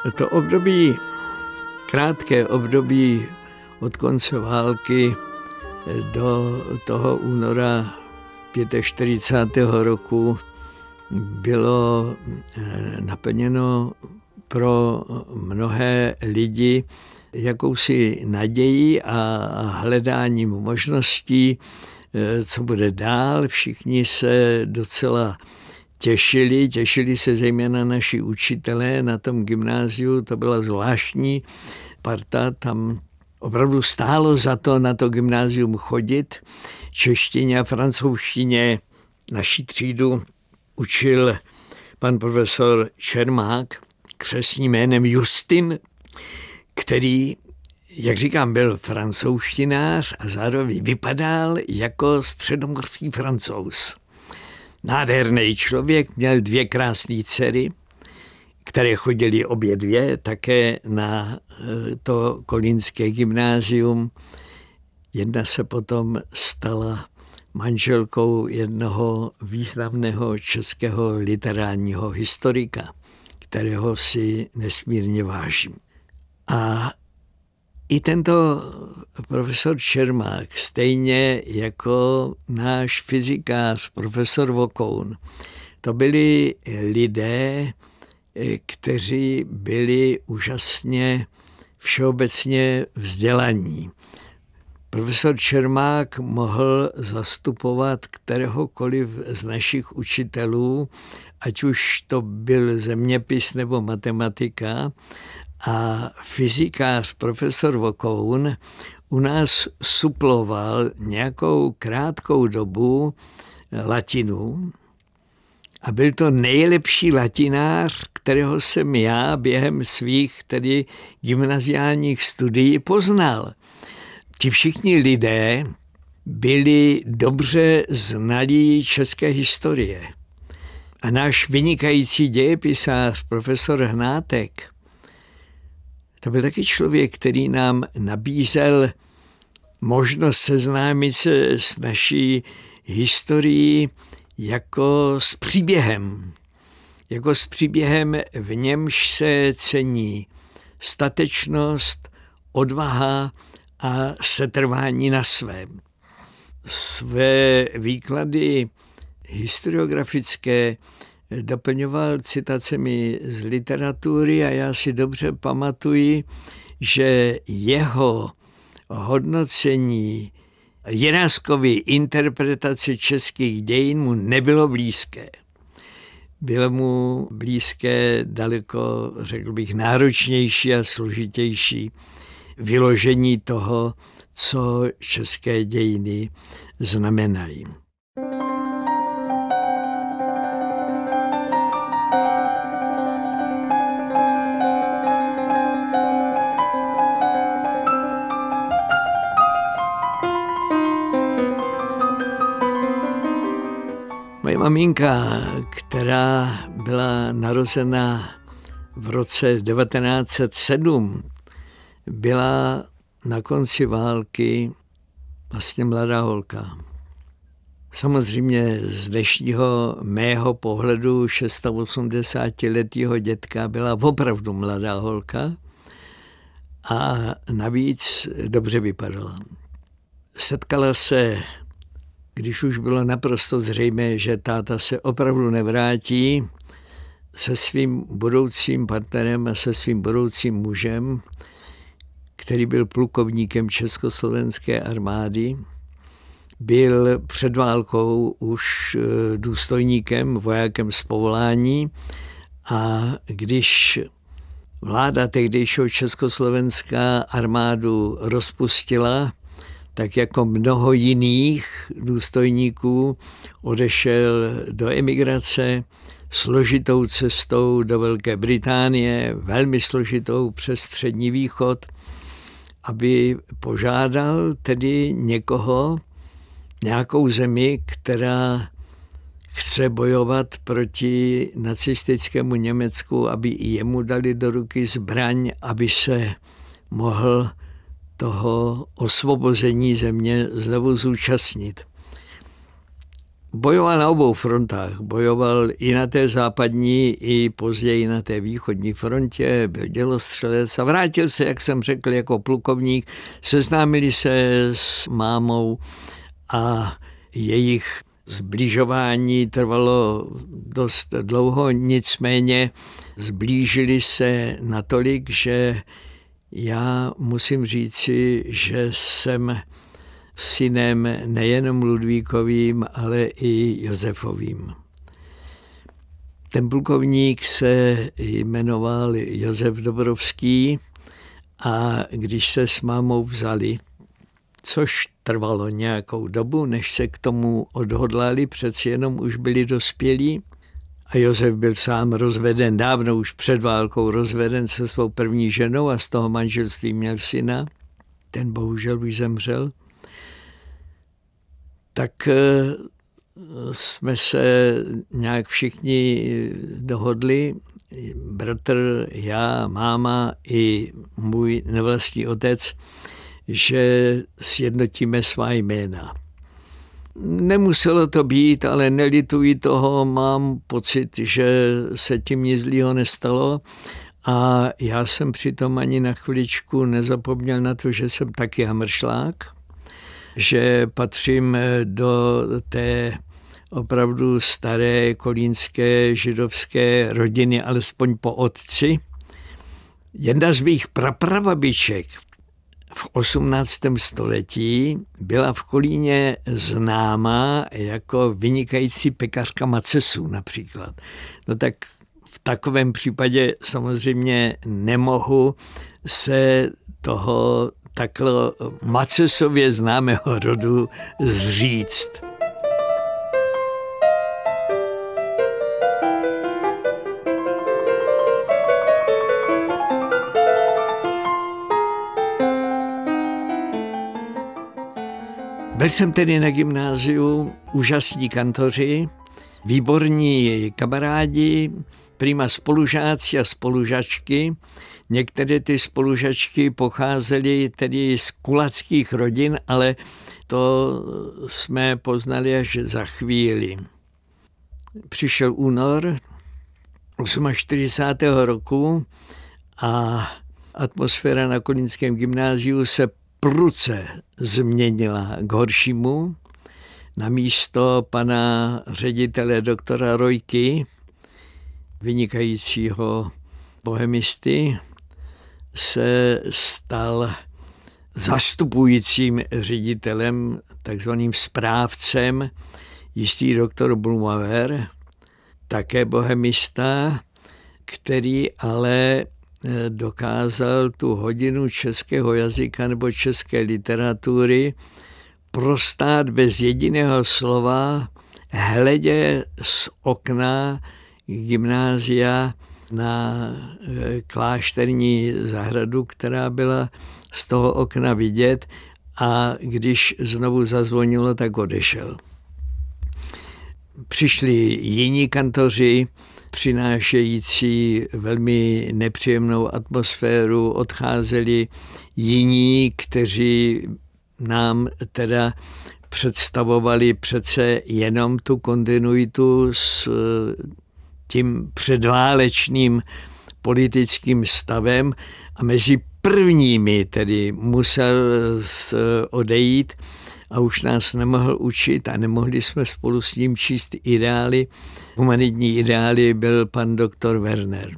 To období, krátké období od konce války do toho února 45. roku bylo naplněno pro mnohé lidi jakousi nadějí a hledáním možností, co bude dál. Všichni se docela těšili se zejména naši učitelé na tom gymnáziu, to byla zvláštní parta, tam opravdu stálo za to na to gymnázium chodit. Češtině a francouzštině naší třídu učil pan profesor Čermák, křestním jménem Justin, který, jak říkám, byl francouzštinář a zároveň vypadal jako středomorský Francouz. Nádherný člověk, měl 2 krásné dcery, které chodily obě 2 také na to kolínské gymnázium. Jedna se potom stala manželkou jednoho významného českého literárního historika, kterého si nesmírně vážím. A i tento profesor Čermák, stejně jako náš fyzikář, profesor Vokoun, to byli lidé, kteří byli úžasně všeobecně vzdělaní. Profesor Čermák mohl zastupovat kteréhokoliv z našich učitelů, ať už to byl zeměpis nebo matematika, a fyzikář profesor Vokoun u nás suploval nějakou krátkou dobu latinu a byl to nejlepší latinář, kterého jsem já během svých tedy gymnaziálních studií poznal. Ti všichni lidé byli dobře znalí české historie. A náš vynikající dějepisář profesor Hnátek, to byl taky člověk, který nám nabízel možnost seznámit se s naší historií jako s příběhem. Jako s příběhem, v němž se cení statečnost, odvaha a setrvání na svém. Své výklady historiografické doplňoval citacemi z literatury a já si dobře pamatuji, že jeho hodnocení Jiráskovy interpretace českých dějin mu nebylo blízké. Bylo mu blízké daleko, řekl bych, náročnější a složitější vyložení toho, co české dějiny znamenají. Moje maminka, která byla narozena v roce 1907, byla na konci války vlastně mladá holka. Samozřejmě z dnešního mého pohledu 86letého dětka byla opravdu mladá holka a navíc dobře vypadala. Setkala se, když už bylo naprosto zřejmé, že táta se opravdu nevrátí, se svým budoucím partnerem a se svým budoucím mužem, který byl plukovníkem Československé armády, byl před válkou už důstojníkem, vojákem z povolání a když vláda tehdejšího Československá armádu rozpustila, tak jako mnoho jiných důstojníků odešel do emigrace složitou cestou do Velké Británie, velmi složitou přes Střední východ, aby požádal tedy někoho, nějakou zemi, která chce bojovat proti nacistickému Německu, aby i jemu dali do ruky zbraň, aby se mohl toho osvobození země znovu zúčastnit. bojoval na obou frontách. Bojoval i na té západní, i později na té východní frontě, byl dělostřelec a vrátil se, jak jsem řekl, jako plukovník. Seznámili se s mámou a jejich zbližování trvalo dost dlouho, nicméně zblížili se natolik, že já musím říci, že jsem synem nejenom Ludvíkovým, ale i Josefovým. Ten plukovník se jmenoval Josef Dobrovský a když se s mámou vzali, což trvalo nějakou dobu, než se k tomu odhodlali, přeci jenom už byli dospělí. A Josef byl sám rozveden, dávno už před válkou rozveden se svou první ženou a z toho manželství měl syna. Ten bohužel už zemřel. Tak jsme se nějak všichni dohodli, bratr, já, máma i můj nevlastní otec, že sjednotíme svá jména. Nemuselo to být, ale nelituji toho, mám pocit, že se tím nic zlýho nestalo a já jsem přitom ani na chviličku nezapomněl na to, že jsem taky hamršlák, že patřím do té opravdu staré kolínské židovské rodiny, alespoň po otci. Jedna z mých prapravabiček v 18. století byla v Kolíně známá jako vynikající pekařka macesů například. No tak v takovém případě samozřejmě nemohu se toho takhle macesově známého rodu zříct. Byl jsem tedy na gymnáziu, úžasní kantoři, výborní kamarádi, prima spolužáci a spolužačky. Některé ty spolužačky pocházely tedy z kulackých rodin, ale to jsme poznali až za chvíli. Přišel únor 48. roku a atmosféra na kolínském gymnáziu se prudce změnila k horšímu. Na místo pana ředitele doktora Rojky, vynikajícího bohemisty, se stal zastupujícím ředitelem, takzvaným správcem, jistý doktor Blumauer, také bohemista, který ale dokázal tu hodinu českého jazyka nebo české literatury prostát bez jediného slova, hledě z okna gymnázia na klášterní zahradu, která byla z toho okna vidět, a když znovu zazvonilo, tak odešel. Přišli jiní kantoři, přinášející velmi nepříjemnou atmosféru, odcházeli jiní, kteří nám teda představovali přece jenom tu kontinuitu s tím předválečným politickým stavem a mezi prvními tedy musel odejít a už nás nemohl učit a nemohli jsme spolu s ním číst ideály. Humanitní ideály byl pan doktor Werner.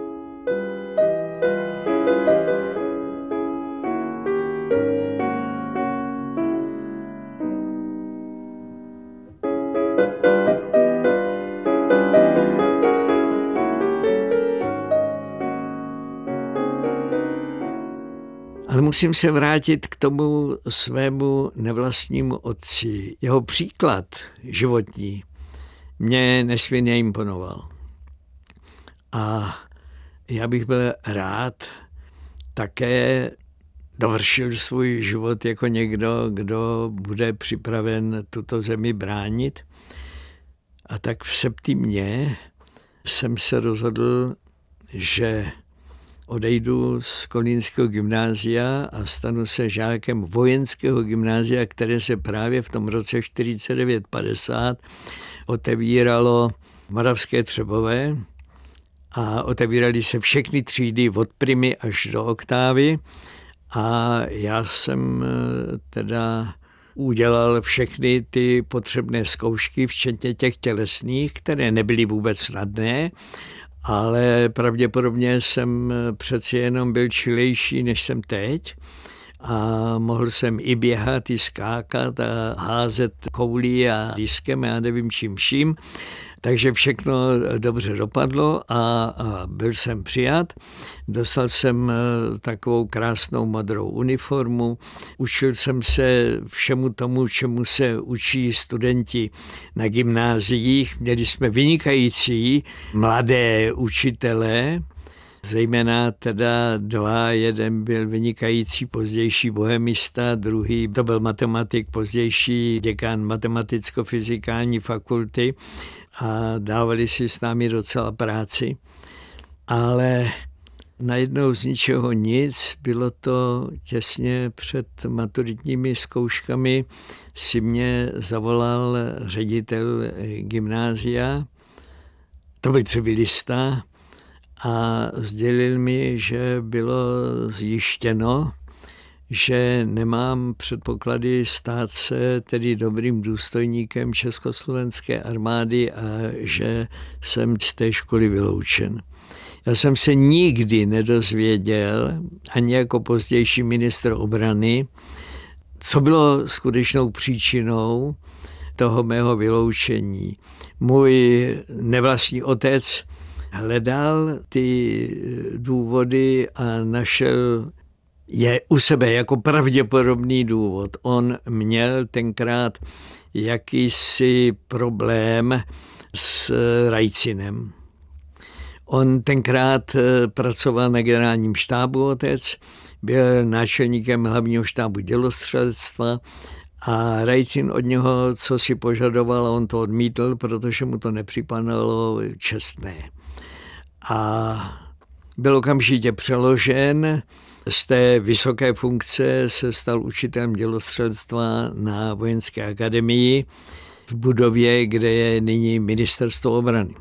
Ale musím se vrátit k tomu svému nevlastnímu otci. Jeho příklad životní mě nesmírně imponoval. A já bych byl rád také dovršil svůj život jako někdo, kdo bude připraven tuto zemi bránit. A tak v septimě jsem se rozhodl, že odejdu z kolínského gymnázia a stanu se žákem vojenského gymnázia, které se právě v tom roce 49-50 otevíralo v Moravské Třebové a otevíraly se všechny třídy od primy až do oktávy a já jsem teda udělal všechny ty potřebné zkoušky, včetně těch tělesných, které nebyly vůbec snadné, ale pravděpodobně jsem přeci jenom byl čilejší, než jsem teď a mohl jsem i běhat, i skákat a házet koulí a diskem, já nevím čím vším. Takže všechno dobře dopadlo a byl jsem přijat. Dostal jsem takovou krásnou modrou uniformu. Učil jsem se všemu tomu, čemu se učí studenti na gymnáziích. Měli jsme vynikající mladé učitele, zejména teda dva, jeden byl vynikající pozdější bohemista, druhý to byl matematik, pozdější děkan matematicko-fyzikální fakulty a dávali si s námi docela práci. Ale najednou z ničeho nic, bylo to těsně před maturitními zkouškami, si mě zavolal ředitel gymnázia, to byl civilista, a sdělil mi, že bylo zjištěno, že nemám předpoklady stát se tedy dobrým důstojníkem Československé armády a že jsem z té školy vyloučen. Já jsem se nikdy nedozvěděl, ani jako pozdější ministr obrany, co bylo skutečnou příčinou toho mého vyloučení. Můj nevlastní otec hledal ty důvody a našel je u sebe jako pravděpodobný důvod. On měl tenkrát jakýsi problém s Rajcinem. On tenkrát pracoval na generálním štábu, otec, byl náčelníkem hlavního štábu dělostřelectva a Rajcin od něho, co si požadoval, on to odmítl, protože mu to nepřipadalo čestné. A byl okamžitě přeložen. Z té vysoké funkce se stal učitelem dělostřelectva na Vojenské akademii v budově, kde je nyní ministerstvo obrany.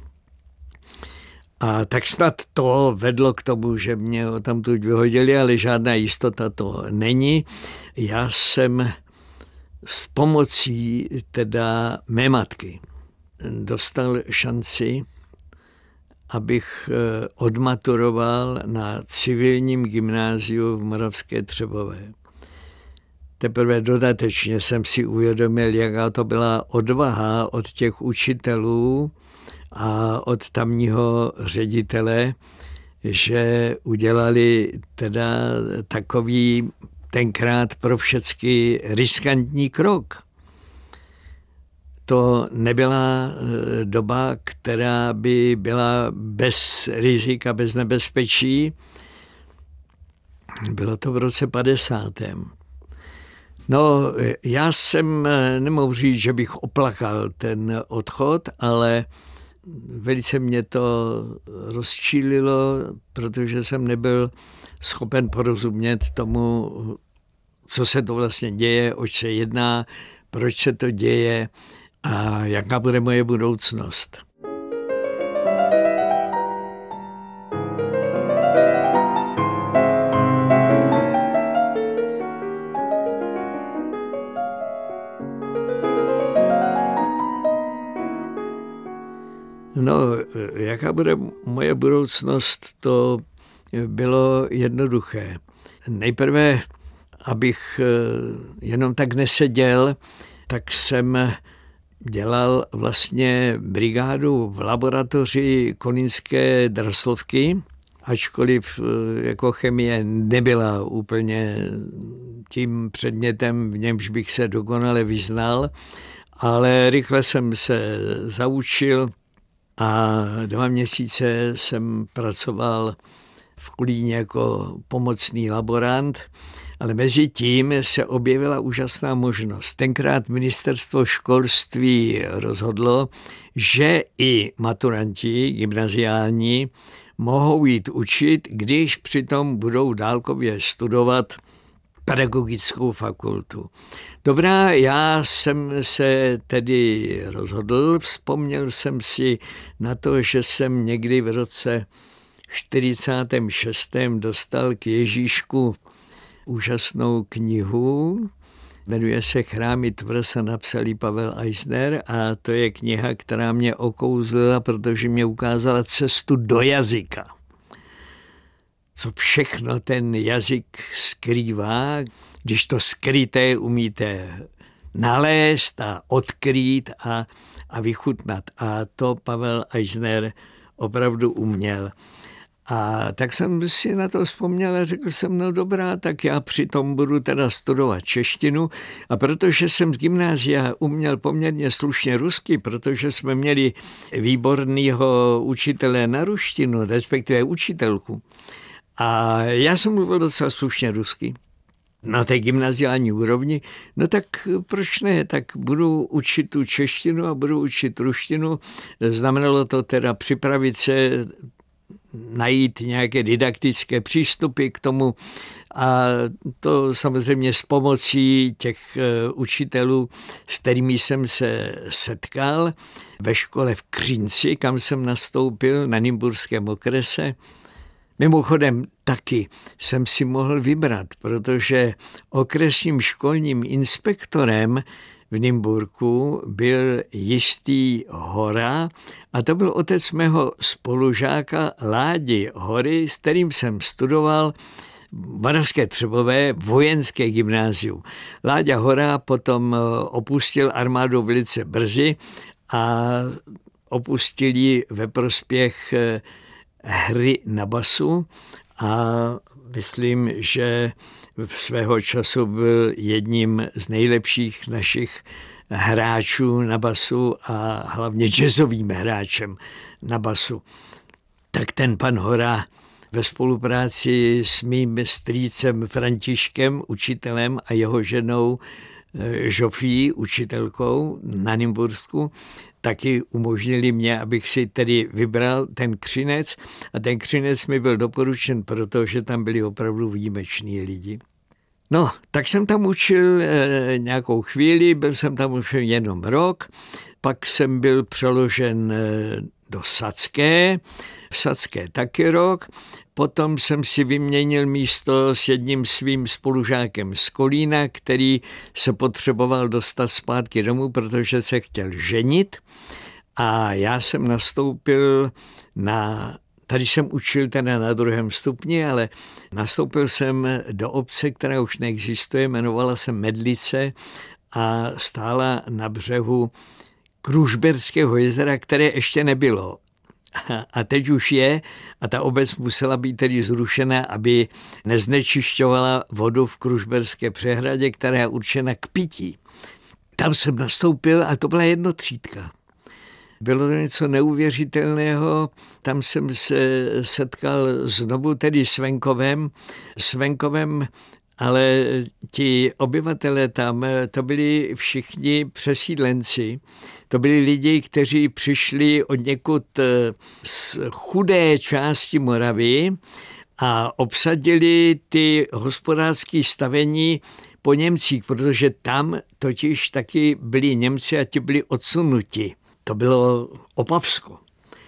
A tak snad to vedlo k tomu, že mě tamtud vyhodili, ale žádná jistota to není. Já jsem s pomocí teda mé matky dostal šanci, abych odmaturoval na civilním gymnáziu v Moravské Třebové. Teprve dodatečně jsem si uvědomil, jaká to byla odvaha od těch učitelů a od tamního ředitele, že udělali teda takový tenkrát pro všecky riskantní krok. To nebyla doba, která by byla bez rizika, bez nebezpečí. Bylo to v roce 50. No, já jsem nemohl říct, že bych oplakal ten odchod, ale velice mě to rozčílilo, protože jsem nebyl schopen porozumět tomu, co se to vlastně děje, oč se jedná, proč se to děje a jaká bude moje budoucnost. No, jaká bude moje budoucnost, to bylo jednoduché. Nejprve, abych jenom tak neseděl, tak jsem dělal vlastně brigádu v laboratoři kolínské draslovky, ačkoliv jako chemie nebyla úplně tím předmětem, v němž bych se dokonale vyznal, ale rychle jsem se zaučil a 2 měsíce jsem pracoval v Kolíně jako pomocný laborant, ale mezi tím se objevila úžasná možnost. Tenkrát ministerstvo školství rozhodlo, že i maturanti gymnaziální mohou jít učit, když přitom budou dálkově studovat pedagogickou fakultu. Dobrá, já jsem se tedy rozhodl, vzpomněl jsem si na to, že jsem někdy v roce 46. dostal k Ježíšku úžasnou knihu, jmenuje se Chrámy tvrz a napsal ji Pavel Eisner a to je kniha, která mě okouzlila, protože mě ukázala cestu do jazyka. Co všechno ten jazyk skrývá, když to skryté umíte nalézt a odkrýt a vychutnat. A to Pavel Eisner opravdu uměl. A tak jsem si na to vzpomněl a řekl jsem, no dobrá, tak já přitom budu teda studovat češtinu. A protože jsem z gymnázia uměl poměrně slušně rusky, protože jsme měli výborného učitele na ruštinu, respektive učitelku. A já jsem mluvil docela slušně rusky na té gymnaziální úrovni, no tak proč ne, tak budu učit tu češtinu a budu učit ruštinu. Znamenalo to teda připravit se, najít nějaké didaktické přístupy k tomu a to samozřejmě s pomocí těch učitelů, s kterými jsem se setkal ve škole v Křínci, kam jsem nastoupil na Nymburském okrese. Mimochodem taky jsem si mohl vybrat, protože okresním školním inspektorem v Nymburku byl jistý Hora a to byl otec mého spolužáka Ládi Hory, s kterým jsem studoval Moravské Třebové vojenské gymnázium. Láďa Hora potom opustil armádu velice brzy a opustil ji ve prospěch hry na basu a myslím, že svého času byl jedním z nejlepších našich hráčů na basu a hlavně jazzovým hráčem na basu. Tak ten pan Hora ve spolupráci s mým strýcem Františkem, učitelem, a jeho ženou Žofí, učitelkou na Nymbursku, taky umožnili mě, abych si tedy vybral ten Křinec a ten Křinec mi byl doporučen, protože tam byli opravdu výjimeční lidi. No, tak jsem tam učil nějakou chvíli, byl jsem tam už jenom rok, pak jsem byl přeložen do Sadské, v Sadské taky rok, potom jsem si vyměnil místo s jedním svým spolužákem z Kolína, který se potřeboval dostat zpátky domů, protože se chtěl ženit a já jsem nastoupil tady jsem učil teda na 2. stupni, ale nastoupil jsem do obce, která už neexistuje, jmenovala se Medlice a stála na břehu Kružberského jezera, které ještě nebylo. A teď už je a ta obec musela být tedy zrušena, aby neznečišťovala vodu v Kružberské přehradě, která je určena k pití. Tam jsem nastoupil a to byla jednotřídka. Bylo to něco neuvěřitelného, tam jsem se setkal znovu tedy s venkovem, ale ti obyvatelé tam, to byli všichni přesídlenci. To byli lidi, kteří přišli od někud z chudé části Moravy a obsadili ty hospodářské stavení po Němcích, protože tam totiž taky byli Němci a ti byli odsunuti. To bylo Opavsko.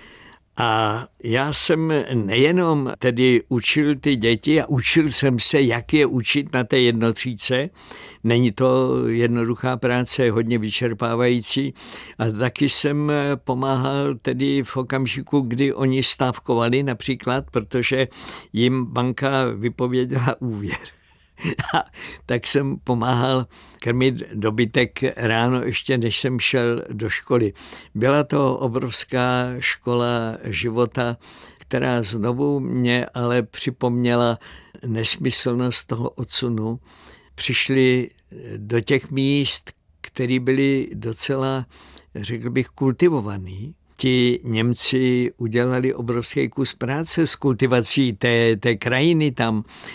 A já jsem nejenom tedy učil ty děti a učil jsem se, jak je učit na té jednotřídce. Není to jednoduchá práce, hodně vyčerpávající. A taky jsem pomáhal tedy v okamžiku, kdy oni stávkovali například, protože jim banka vypověděla úvěr. A tak jsem pomáhal krmit dobytek ráno, ještě než jsem šel do školy. Byla to obrovská škola života, která znovu mě ale připomněla nesmyslnost toho odsunu. Přišli do těch míst, které byly docela, řekl bych, kultivovaný. Ti Němci udělali obrovský kus práce s kultivací té krajiny tam.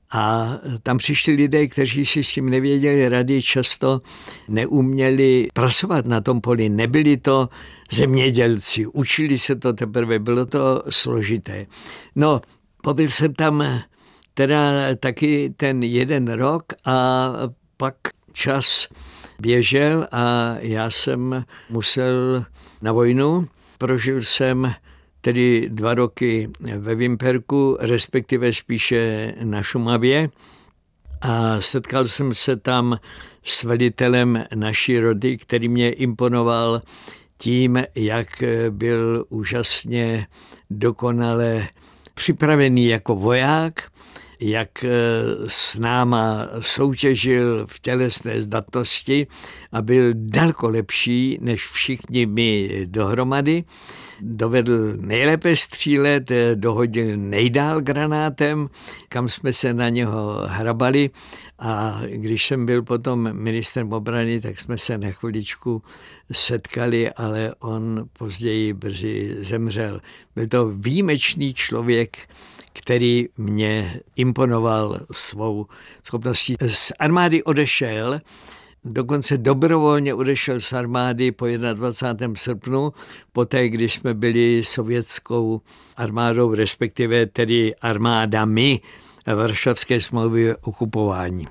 A tam přišli lidé, kteří si s tím nevěděli rady, často neuměli pracovat na tom poli. Nebyli to zemědělci, učili se to teprve, bylo to složité. No, pobyl jsem tam teda taky ten 1 rok a pak čas běžel a já jsem musel na vojnu. Prožil jsem tedy 2 roky ve Vimperku, respektive spíše na Šumavě. A setkal jsem se tam s velitelem naší roty, který mě imponoval tím, jak byl úžasně dokonale připravený jako voják, jak s náma soutěžil v tělesné zdatnosti a byl daleko lepší než všichni my dohromady. Dovedl nejlépe střílet, dohodil nejdál granátem, kam jsme se na něho hrabali, a když jsem byl potom ministrem obrany, tak jsme se na chviličku setkali, ale on později brzy zemřel. Byl to výjimečný člověk, který mě imponoval svou schopností. Z armády odešel, dokonce dobrovolně odešel z armády po 21. srpnu, poté, když jsme byli sovětskou armádou, respektive tedy armádami Varšavské smlouvy okupování.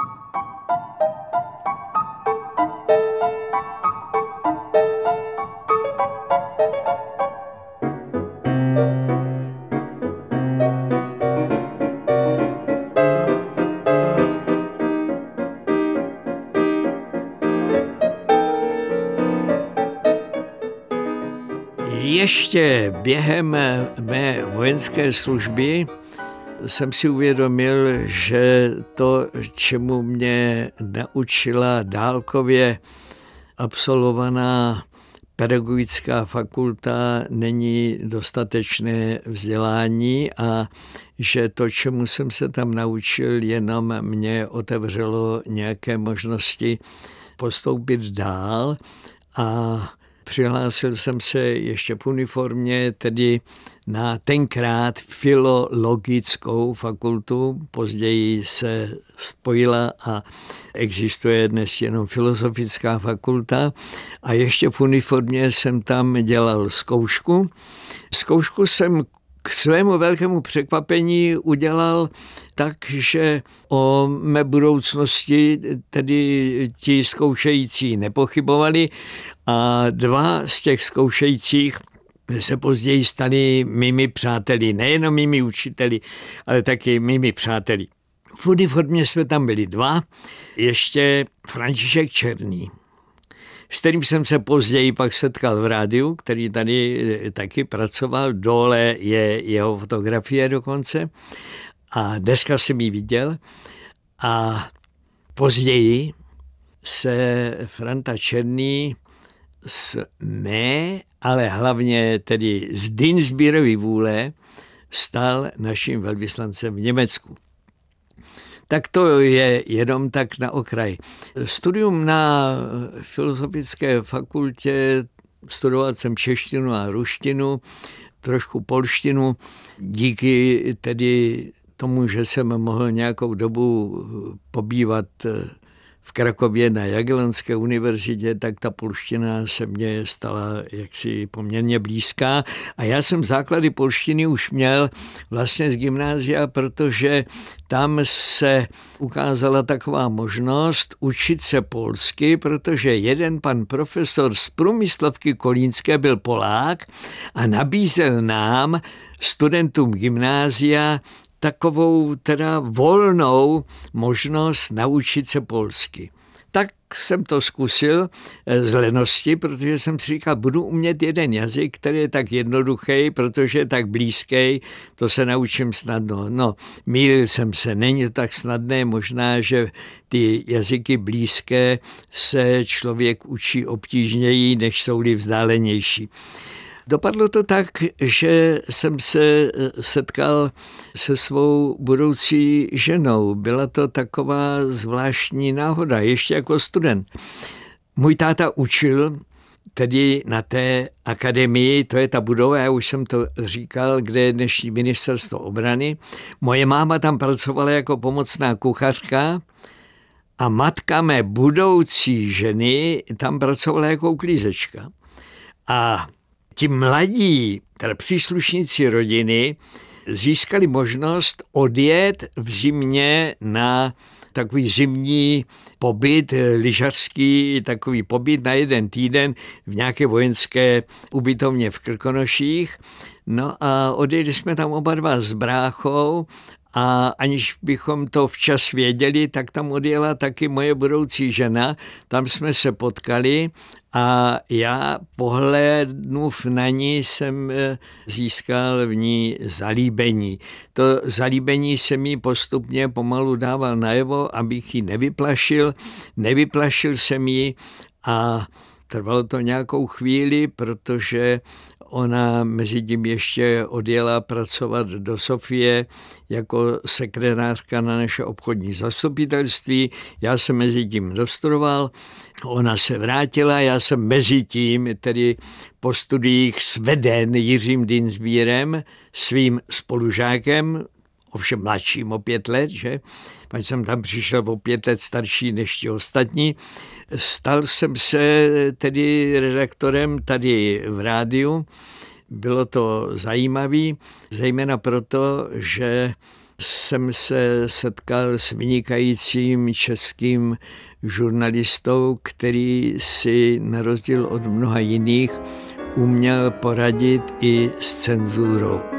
Ještě během mé vojenské služby jsem si uvědomil, že to, čemu mě naučila dálkově absolvovaná pedagogická fakulta, není dostatečné vzdělání a že to, čemu jsem se tam naučil, jenom mě otevřelo nějaké možnosti postoupit dál a přihlásil jsem se ještě v uniformě, tedy na tenkrát filologickou fakultu, později se spojila a existuje dnes jenom filozofická fakulta, a ještě v uniformě jsem tam dělal zkoušku. Zkoušku jsem k svému velkému překvapení udělal tak, že o mé budoucnosti tedy ti zkoušející nepochybovali a 2 z těch zkoušejících se později stali mými přáteli, nejenom mými učiteli, ale taky mými přáteli. V uniformě jsme tam byli 2, ještě František Černý, s kterým jsem se později pak setkal v rádiu, který tady taky pracoval, dole je jeho fotografie dokonce a dneska jsem ji viděl, a později se Franta Černý z mé, ale hlavně tedy z Dinsbírovy vůle stal naším velvyslancem v Německu. Tak to je jenom tak na okraj. Studium na filozofické fakultě, studoval jsem češtinu a ruštinu, trošku polštinu. Díky tedy tomu, že jsem mohl nějakou dobu pobývat v Krakově na Jagellonské univerzitě, tak ta polština se mně stala jaksi poměrně blízká. A já jsem základy polštiny už měl vlastně z gymnázia, protože tam se ukázala taková možnost učit se polsky, protože jeden pan profesor z Průmyslovky Kolínské byl Polák a nabízel nám, studentům gymnázia, takovou teda volnou možnost naučit se polsky. Tak jsem to zkusil z lenosti, protože jsem si říkal, budu umět jeden jazyk, který je tak jednoduchý, protože je tak blízký, to se naučím snadno. No, mýlil jsem se, není to tak snadné, možná, že ty jazyky blízké se člověk učí obtížněji, než jsou-li vzdálenější. Dopadlo to tak, že jsem se setkal se svou budoucí ženou. Byla to taková zvláštní náhoda, ještě jako student. Můj táta učil tedy na té akademii, to je ta budova, já už jsem to říkal, kde je dnešní ministerstvo obrany. Moje máma tam pracovala jako pomocná kuchařka a matka mé budoucí ženy tam pracovala jako uklízečka. A ti mladí, teda příslušníci rodiny, získali možnost odjet v zimě na takový zimní pobyt, lyžařský takový pobyt na 1 týden v nějaké vojenské ubytovně v Krkonoších. No a odjeli jsme tam oba dva s bráchou a aniž bychom to včas věděli, tak tam odjela taky moje budoucí žena. Tam jsme se potkali a já pohlédnuv na ní jsem získal v ní zalíbení. To zalíbení se mi postupně pomalu dával najevo, abych ji nevyplašil. Nevyplašil jsem ji a trvalo to nějakou chvíli, protože ona mezi tím ještě odjela pracovat do Sofie jako sekretářka na naše obchodní zastupitelství. Já jsem mezi tím dostudoval, ona se vrátila, já jsem mezi tím, tedy po studiích sveden Jiřím Dienstbierem, svým spolužákem, ovšem mladším o 5 let, že? Pak jsem tam přišel o 5 let starší než ti ostatní. Stal jsem se tedy redaktorem tady v rádiu. Bylo to zajímavé, zejména proto, že jsem se setkal s vynikajícím českým žurnalistou, který si na rozdíl od mnoha jiných uměl poradit i s cenzurou.